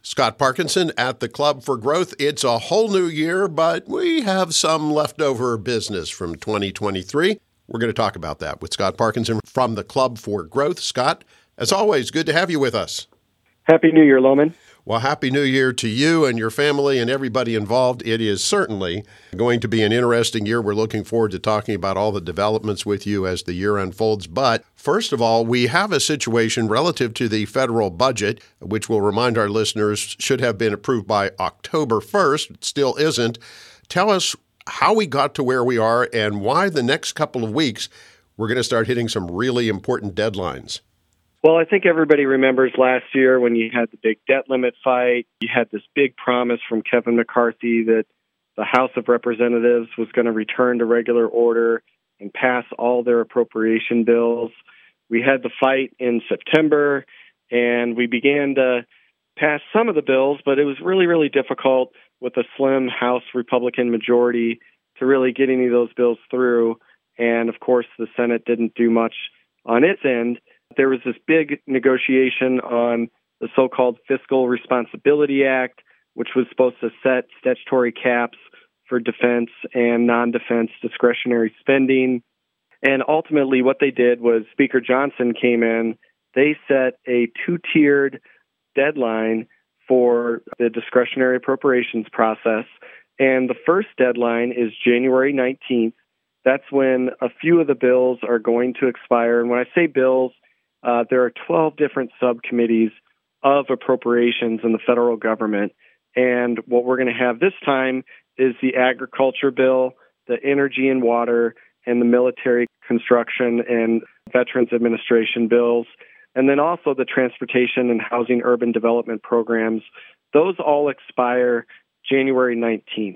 Scott Parkinson at the Club for Growth. It's a whole new year, but we have some leftover business from 2023. We're going to talk about that with Scott Parkinson from the Club for Growth. Scott, as always, good to have you with us. Happy New Year, Lohman. Well, Happy New Year to you and your family and everybody involved. It is certainly going to be an interesting year. We're looking forward to talking about all the developments with you as the year unfolds. But first of all, we have a situation relative to the federal budget, which we'll remind our listeners should have been approved by October 1st. It still isn't. Tell us how we got to where we are and why the next couple of weeks we're going to start hitting some really important deadlines. Well, I think everybody remembers last year when you had the big debt limit fight. You had this big promise from Kevin McCarthy that the House of Representatives was going to return to regular order and pass all their appropriation bills. We had the fight in September, and we began to pass some of the bills, but it was really, really difficult with a slim House Republican majority to really get any of those bills through. And, of course, the Senate didn't do much on its end. There was this big negotiation on the so-called Fiscal Responsibility Act, which was supposed to set statutory caps for defense and non-defense discretionary spending. And ultimately what they did was Speaker Johnson came in. They set a two-tiered deadline for the discretionary appropriations process. And the first deadline is January 19th. That's when a few of the bills are going to expire. And when I say bills, there are 12 different subcommittees of appropriations in the federal government. And what we're going to have this time is the agriculture bill, the energy and water, and the military construction and Veterans Administration bills, and then also the transportation and housing urban development programs. Those all expire January 19th.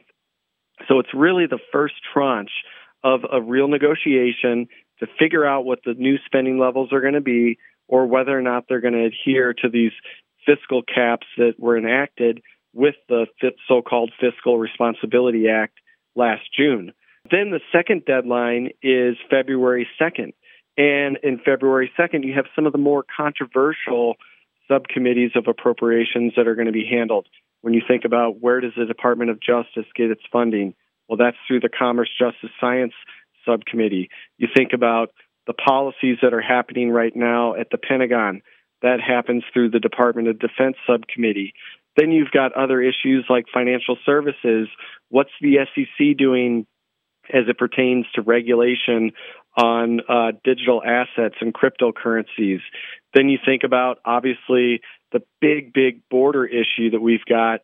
So it's really the first tranche of a real negotiation to figure out what the new spending levels are going to be or whether or not they're going to adhere to these fiscal caps that were enacted with the so-called Fiscal Responsibility Act last June. Then the second deadline is February 2nd. And in February 2nd, you have some of the more controversial subcommittees of appropriations that are going to be handled. When you think about where does the Department of Justice get its funding? Well, that's through the Commerce, Justice, Science subcommittee. You think about the policies that are happening right now at the Pentagon. That happens through the Department of Defense subcommittee. Then you've got other issues like financial services. What's the SEC doing as it pertains to regulation on digital assets and cryptocurrencies? Then you think about, obviously, the big border issue that we've got.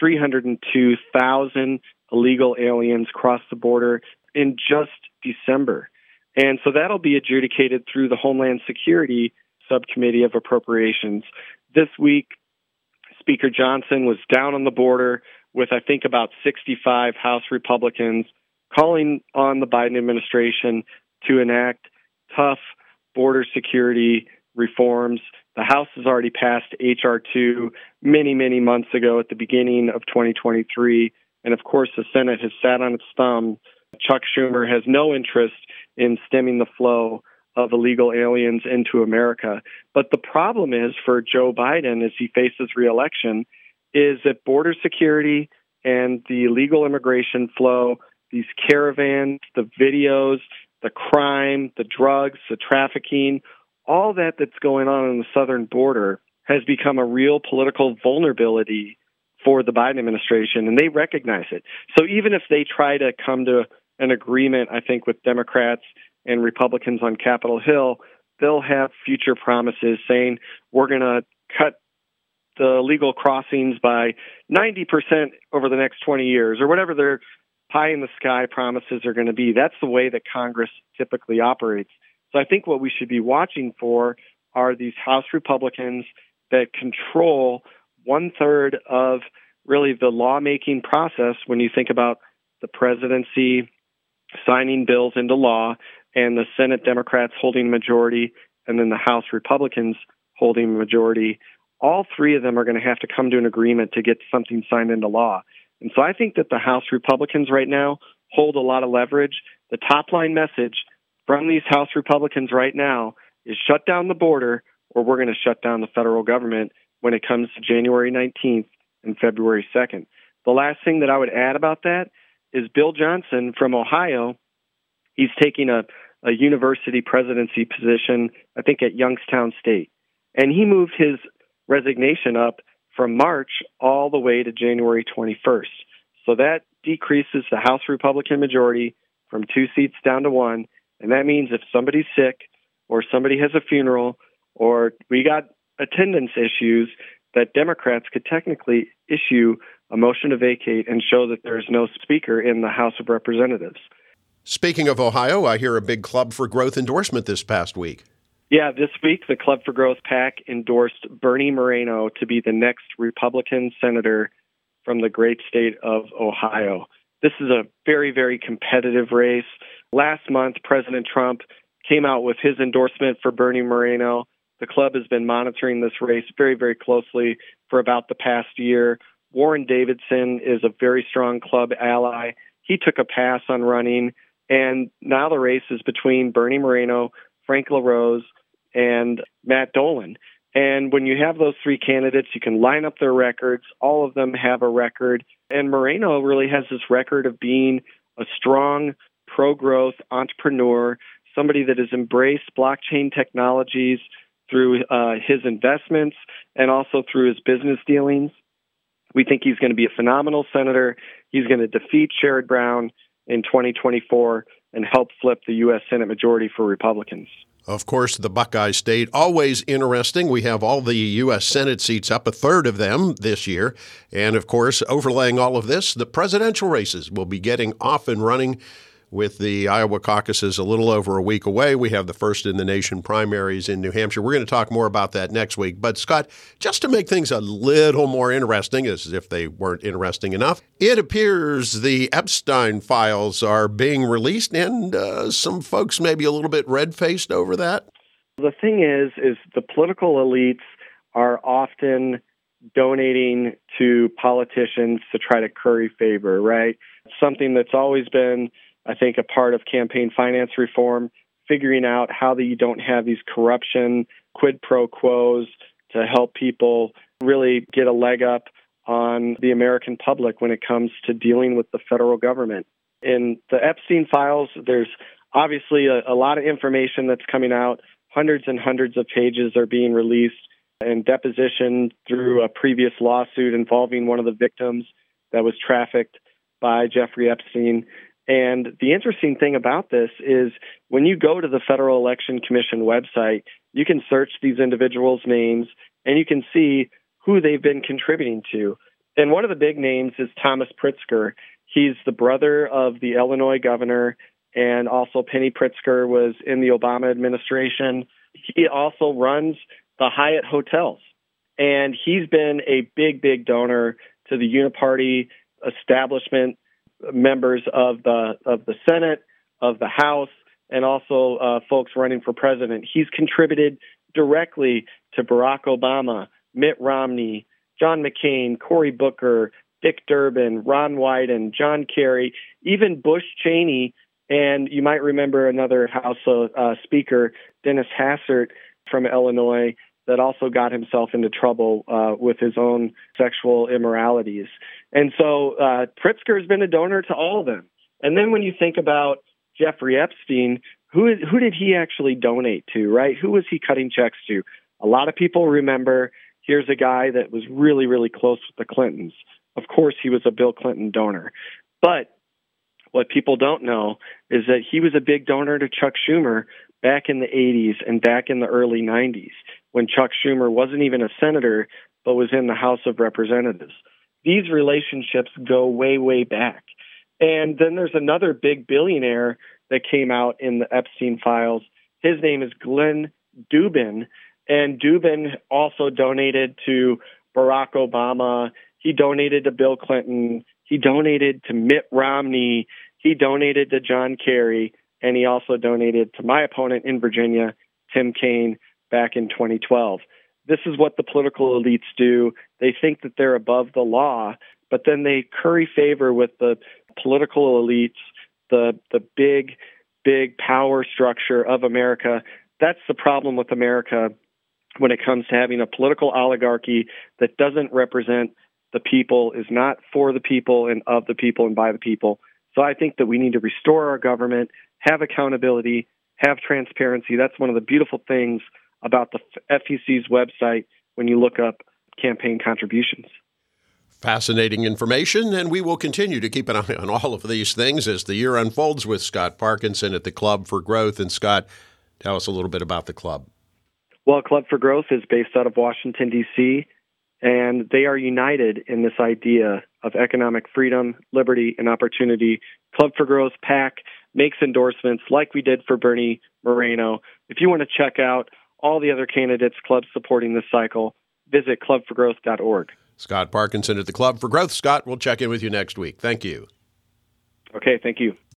302,000 illegal aliens crossed the border in just December. And so that'll be adjudicated through the Homeland Security Subcommittee of Appropriations. This week, Speaker Johnson was down on the border with, I think, about 65 House Republicans calling on the Biden administration to enact tough border security reforms. The House has already passed H.R. 2 many months ago at the beginning of 2023. And, of course, the Senate has sat on its thumb. Chuck Schumer has no interest in stemming the flow of illegal aliens into America. But the problem is for Joe Biden as he faces re-election is that border security and the illegal immigration flow, these caravans, the videos, the crime, the drugs, the trafficking, all that's going on the southern border has become a real political vulnerability for the Biden administration, and they recognize it. So even if they try to come to an agreement, I think, with Democrats and Republicans on Capitol Hill, they'll have future promises saying, we're going to cut the legal crossings by 90% over the next 20 years, or whatever their pie-in-the-sky promises are going to be. That's the way that Congress typically operates. So I think what we should be watching for are these House Republicans that control one-third of really the lawmaking process when you think about the presidency signing bills into law and the Senate Democrats holding majority and then the House Republicans holding majority. All three of them are going to have to come to an agreement to get something signed into law. And so I think that the House Republicans right now hold a lot of leverage. The top line message from these House Republicans right now is shut down the border or we're going to shut down the federal government when it comes to January 19th and February 2nd. The last thing that I would add about that is Bill Johnson from Ohio. He's taking a university presidency position, I think, at Youngstown State. And he moved his resignation up from March all the way to January 21st. So that decreases the House Republican majority from 2 seats down to 1. And that means if somebody's sick or somebody has a funeral or we got attendance issues, that Democrats could technically issue a motion to vacate and show that there is no speaker in the House of Representatives. Speaking of Ohio, I hear a big Club for Growth endorsement this past week. Yeah, this week the Club for Growth PAC endorsed Bernie Moreno to be the next Republican senator from the great state of Ohio. This is a very, very competitive race. Last month, President Trump came out with his endorsement for Bernie Moreno. The club has been monitoring this race very, very closely for about the past year. Warren Davidson is a very strong club ally. He took a pass on running, and now the race is between Bernie Moreno, Frank LaRose, and Matt Dolan. And when you have those three candidates, you can line up their records. All of them have a record. And Moreno really has this record of being a strong pro-growth entrepreneur, somebody that has embraced blockchain technologies through his investments and also through his business dealings. We think he's going to be a phenomenal senator. He's going to defeat Sherrod Brown in 2024 and help flip the U.S. Senate majority for Republicans. Of course, the Buckeye State, always interesting. We have all the U.S. Senate seats up, a third of them this year. And, of course, overlaying all of this, the presidential races will be getting off and running with the Iowa caucuses a little over a week away. We have the first-in-the-nation primaries in New Hampshire. We're going to talk more about that next week. But, Scott, just to make things a little more interesting, as if they weren't interesting enough, it appears the Epstein files are being released, and some folks may be a little bit red-faced over that. The thing is the political elites are often donating to politicians to try to curry favor, right? Something that's always been, I think, a part of campaign finance reform, figuring out how that you don't have these corruption quid pro quos to help people really get a leg up on the American public when it comes to dealing with the federal government. In the Epstein files, there's obviously a lot of information that's coming out. Hundreds and hundreds of pages are being released and depositioned through a previous lawsuit involving one of the victims that was trafficked by Jeffrey Epstein. And the interesting thing about this is when you go to the Federal Election Commission website, you can search these individuals' names and you can see who they've been contributing to. And one of the big names is Thomas Pritzker. He's the brother of the Illinois governor, and also Penny Pritzker was in the Obama administration. He also runs the Hyatt hotels, and he's been a big, big donor to the uniparty establishment members of the Senate, of the House, and also folks running for president. He's contributed directly to Barack Obama, Mitt Romney, John McCain, Cory Booker, Dick Durbin, Ron Wyden, John Kerry, even Bush Cheney, and you might remember another House Speaker, Dennis Hastert from Illinois, that also got himself into trouble with his own sexual immoralities. And so Pritzker has been a donor to all of them. And then when you think about Jeffrey Epstein, who did he actually donate to, right? Who was he cutting checks to? A lot of people remember, here's a guy that was really, really close with the Clintons. Of course, he was a Bill Clinton donor. But what people don't know is that he was a big donor to Chuck Schumer back in the 80s and back in the early 90s, when Chuck Schumer wasn't even a senator, but was in the House of Representatives. These relationships go way, way back. And then there's another big billionaire that came out in the Epstein files. His name is Glenn Dubin, and Dubin also donated to Barack Obama. He donated to Bill Clinton. He donated to Mitt Romney. He donated to John Kerry. And he also donated to my opponent in Virginia, Tim Kaine, back in 2012. This is what the political elites do. They think that they're above the law, but then they curry favor with the political elites, the big power structure of America. That's the problem with America when it comes to having a political oligarchy that doesn't represent the people, is not for the people and of the people and by the people. So I think that we need to restore our government, have accountability, have transparency. That's one of the beautiful things about the FEC's website when you look up campaign contributions. Fascinating information, and we will continue to keep an eye on all of these things as the year unfolds with Scott Parkinson at the Club for Growth. And Scott, tell us a little bit about the club. Well, Club for Growth is based out of Washington, D.C., and they are united in this idea of economic freedom, liberty, and opportunity. Club for Growth PAC makes endorsements like we did for Bernie Moreno. If you want to check out all the other candidates, clubs supporting this cycle, visit clubforgrowth.org. Scott Parkinson at the Club for Growth. Scott, we'll check in with you next week. Thank you. Okay, thank you.